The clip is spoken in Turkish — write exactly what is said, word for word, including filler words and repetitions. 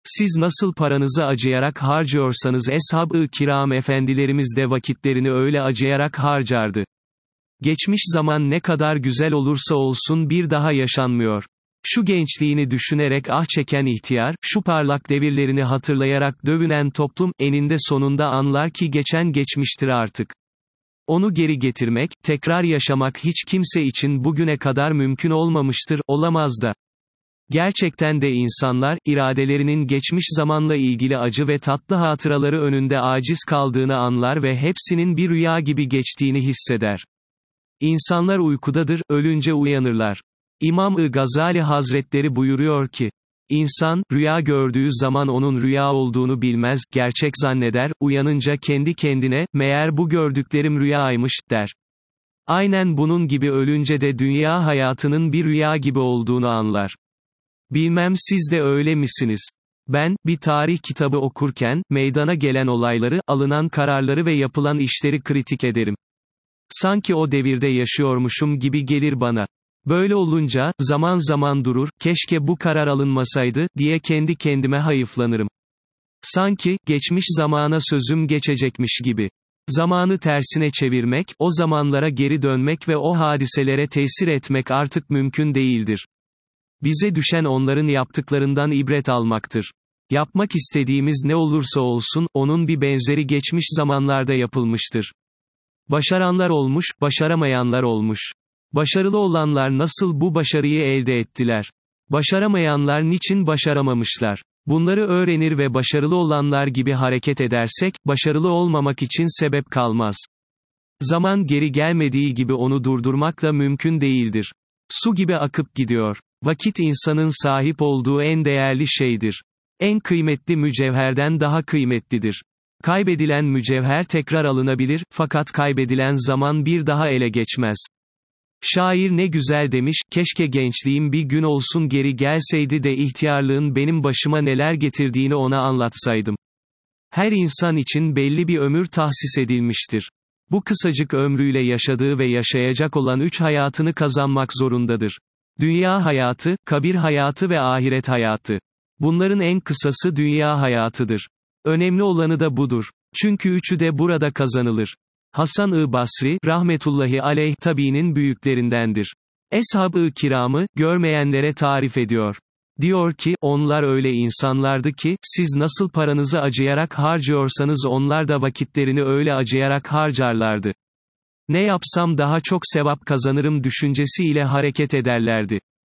Siz nasıl paranızı acıyarak harcıyorsanız eshab-ı kiram efendilerimiz de vakitlerini öyle acıyarak harcardı. Geçmiş zaman ne kadar güzel olursa olsun bir daha yaşanmıyor. Şu gençliğini düşünerek ah çeken ihtiyar, şu parlak devirlerini hatırlayarak dövünen toplum, eninde sonunda anlar ki geçen geçmiştir artık. Onu geri getirmek, tekrar yaşamak hiç kimse için bugüne kadar mümkün olmamıştır, olamaz da. Gerçekten de insanlar, iradelerinin geçmiş zamanla ilgili acı ve tatlı hatıraları önünde aciz kaldığını anlar ve hepsinin bir rüya gibi geçtiğini hisseder. İnsanlar uykudadır, ölünce uyanırlar. İmam-ı Gazali Hazretleri buyuruyor ki, İnsan, rüya gördüğü zaman onun rüya olduğunu bilmez, gerçek zanneder, uyanınca kendi kendine, meğer bu gördüklerim rüyaymış, der. Aynen bunun gibi ölünce de dünya hayatının bir rüya gibi olduğunu anlar. Bilmem siz de öyle misiniz? Ben, bir tarih kitabı okurken, meydana gelen olayları, alınan kararları ve yapılan işleri kritik ederim. Sanki o devirde yaşıyormuşum gibi gelir bana. Böyle olunca, zaman zaman durur, keşke bu karar alınmasaydı, diye kendi kendime hayıflanırım. Sanki, geçmiş zamana sözüm geçecekmiş gibi. Zamanı tersine çevirmek, o zamanlara geri dönmek ve o hadiselere tesir etmek artık mümkün değildir. Bize düşen onların yaptıklarından ibret almaktır. Yapmak istediğimiz ne olursa olsun, onun bir benzeri geçmiş zamanlarda yapılmıştır. Başaranlar olmuş, başaramayanlar olmuş. Başarılı olanlar nasıl bu başarıyı elde ettiler? Başaramayanlar niçin başaramamışlar? Bunları öğrenir ve başarılı olanlar gibi hareket edersek, başarılı olmamak için sebep kalmaz. Zaman geri gelmediği gibi onu durdurmak da mümkün değildir. Su gibi akıp gidiyor. Vakit insanın sahip olduğu en değerli şeydir. En kıymetli mücevherden daha kıymetlidir. Kaybedilen mücevher tekrar alınabilir, fakat kaybedilen zaman bir daha ele geçmez. Şair ne güzel demiş, keşke gençliğim bir gün olsun geri gelseydi de ihtiyarlığın benim başıma neler getirdiğini ona anlatsaydım. Her insan için belli bir ömür tahsis edilmiştir. Bu kısacık ömrüyle yaşadığı ve yaşayacak olan üç hayatını kazanmak zorundadır. Dünya hayatı, kabir hayatı ve ahiret hayatı. Bunların en kısası dünya hayatıdır. Önemli olanı da budur. Çünkü üçü de burada kazanılır. Hasan-ı Basri, rahmetullahi aleyh tabiinin büyüklerindendir. Eshab-ı kiramı, görmeyenlere tarif ediyor. Diyor ki, onlar öyle insanlardı ki, siz nasıl paranızı acıyarak harcıyorsanız onlar da vakitlerini öyle acıyarak harcarlardı. Ne yapsam daha çok sevap kazanırım düşüncesiyle hareket ederlerdi.